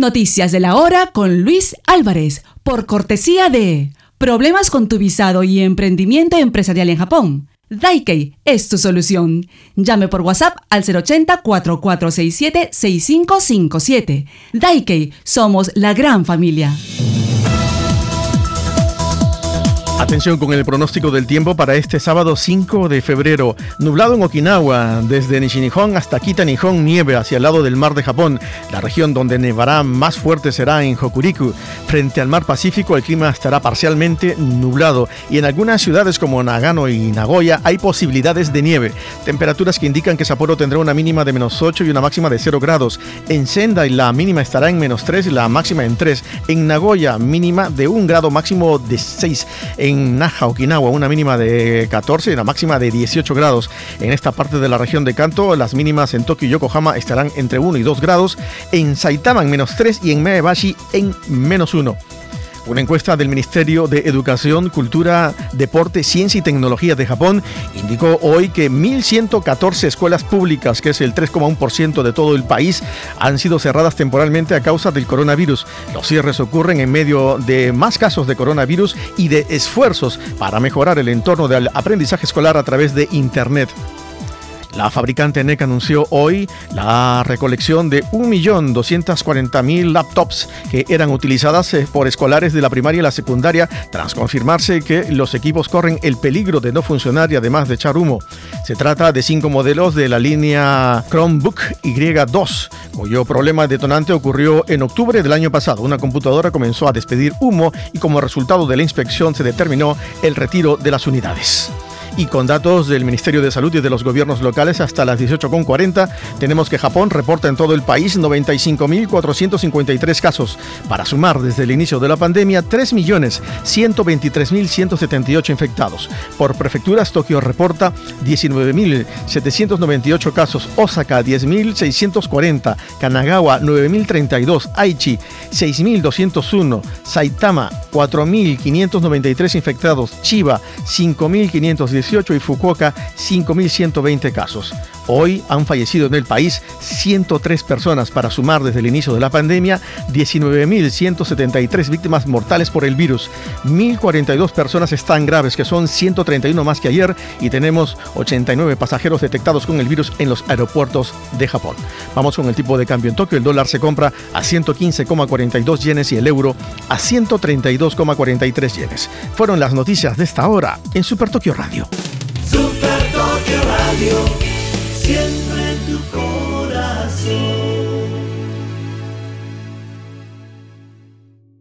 Noticias de la hora con Luis Álvarez, por cortesía de Problemas con tu visado y emprendimiento empresarial en Japón. Daikei es tu solución. Llame por WhatsApp al 080-4467-6557. Daikei, somos la gran familia. Atención con el pronóstico del tiempo para este sábado 5 de febrero. Nublado en Okinawa, desde Nishinihon hasta Kita-Nihon, nieve hacia el lado del mar de Japón. La región donde nevará más fuerte será en Hokuriku. Frente al mar Pacífico el clima estará parcialmente nublado y en algunas ciudades como Nagano y Nagoya hay posibilidades de nieve. Temperaturas que indican que Sapporo tendrá una mínima de -8 y una máxima de 0 grados. En Sendai la mínima estará en -3 y la máxima en 3. En Nagoya mínima de 1 grado, máximo de 6. En Naha, Okinawa, una mínima de 14 y una máxima de 18 grados. En esta parte de la región de Kanto, las mínimas en Tokio y Yokohama estarán entre 1 y 2 grados. En Saitama en -3 y en Maebashi en -1. Una encuesta del Ministerio de Educación, Cultura, Deporte, Ciencia y Tecnología de Japón indicó hoy que 1.114 escuelas públicas, que es el 3,1% de todo el país, han sido cerradas temporalmente a causa del coronavirus. Los cierres ocurren en medio de más casos de coronavirus y de esfuerzos para mejorar el entorno del aprendizaje escolar a través de Internet. La fabricante NEC anunció hoy la recolección de 1.240.000 laptops que eran utilizadas por escolares de la primaria y la secundaria, tras confirmarse que los equipos corren el peligro de no funcionar y además de echar humo. Se trata de 5 modelos de la línea Chromebook Y2, cuyo problema detonante ocurrió en octubre del año pasado. Una computadora comenzó a despedir humo y como resultado de la inspección se determinó el retiro de las unidades. Y con datos del Ministerio de Salud y de los gobiernos locales hasta las 18:40, tenemos que Japón reporta en todo el país 95.453 casos, para sumar desde el inicio de la pandemia 3.123.178 infectados. Por prefecturas, Tokio reporta 19.798 casos, Osaka 10.640, Kanagawa 9.032, Aichi 6.201, Saitama 4.593 infectados, Chiba 5.518 y Fukuoka 5.120 casos. Hoy han fallecido en el país 103 personas, para sumar desde el inicio de la pandemia 19.173 víctimas mortales por el virus. 1.042 personas están graves, que son 131 más que ayer, y tenemos 89 pasajeros detectados con el virus en los aeropuertos de Japón. Vamos con el tipo de cambio. En Tokio el dólar se compra a 115,42 yenes y el euro a 132,43 yenes. Fueron las noticias de esta hora en Super Tokio Radio. Super Tokio Radio, siempre en tu corazón.